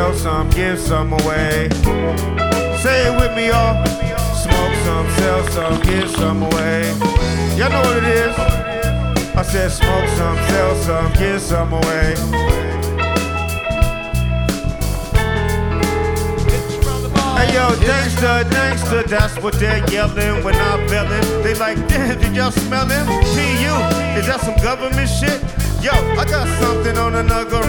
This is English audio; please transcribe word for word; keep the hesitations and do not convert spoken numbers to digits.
sell some, give some away. Say it with me, y'all. Smoke some, sell some, give some away. Y'all know what it is. I said smoke some, sell some, give some away. Hey yo, gangsta, gangsta, that's what they're yelling when I'm belling. They like, damn, did y'all smell him? P U, is that some government shit? Yo, I got something on the nugget